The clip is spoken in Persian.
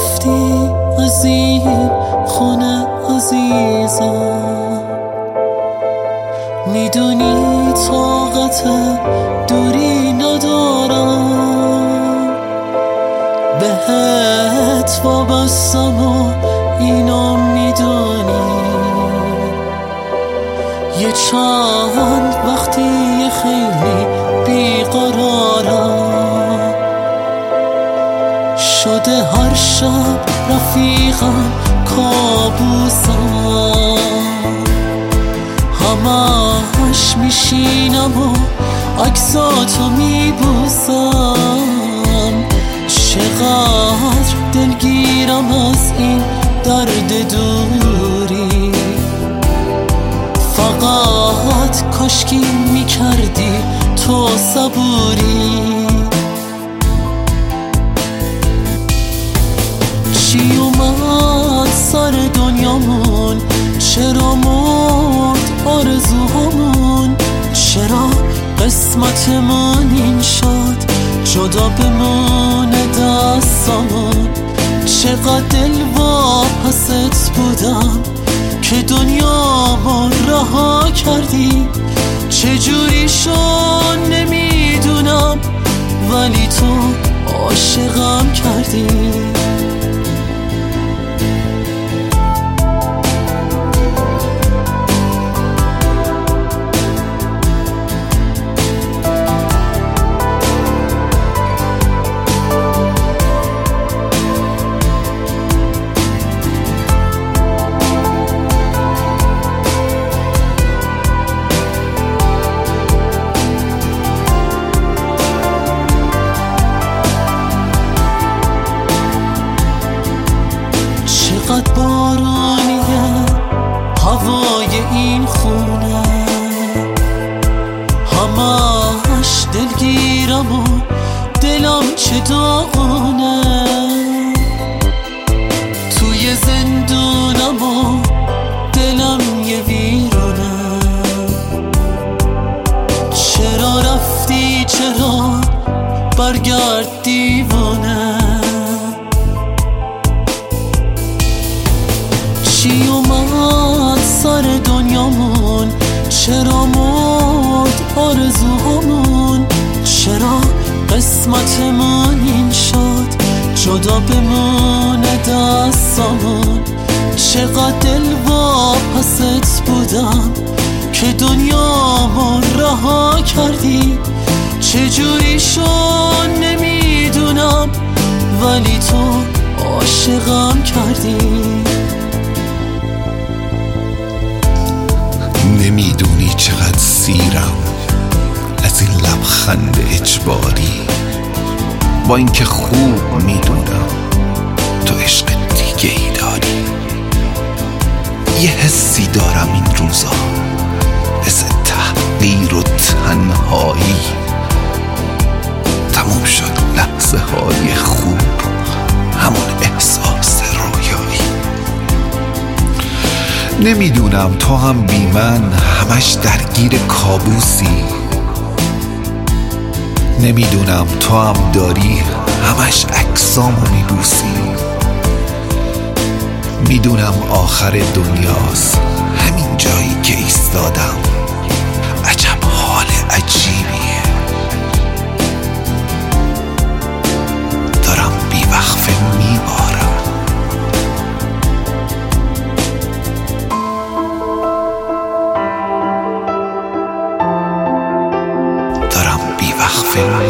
رفتی از این خونه عزیزم، میدونی طاقت دوری ندارم، بهت وابستم و اینو میدونی. یه چند وقتی خیلی بیقرارم، شده هر شب رفیقم کابوسم، همش میشینم و عکساتو میبوسم. چقدر دلگیرم از این درد دوری، فقط کاشکی میکردی تو صبوری. چی اومد سر دنیامون، چرا مرد آرزوهامون، چرا قسمتمون این شد جدا بمونه دستامون. چقدر دل واپست بودم که دنیامو رها کردی، چجوری شد نمیدونم ولی تو عاشقم کردی. چقدر بارونیه هوای این خونه، همش دلگیرم و دلم چه داغونه. توی زندونم و دلم یه ویرونه. چرا رفتی چرا برگرد دیوونه. چی اومد سر دنیامون، چرا مرد آرزوهامون، چرا قسمتمون این شد جدا بمونه دستامون. چقدر دل واپست بودم که دنیامو رها کردی، چجوری شد نمیدونم ولی تو عاشقم کردی. نمیدونی چقدر سیرم از این لبخند اجباری، با اینکه خوب میدونم تو عشق دیگه ای داری. یه حسی دارم این روزا، حس تحقیر و تنهایی. تموم شد لحظه های خوب، همون احساس رویایی. نمیدونم تو هم بی من همش درگیر کابوسی، نمیدونم تو هم داری همش عکسامو میبوسی. میدونم آخر دنیاست همین جایی که ایستادم، عجب حال عجیبیه. دارم بیوقفه میبارم، دارم بیوقفه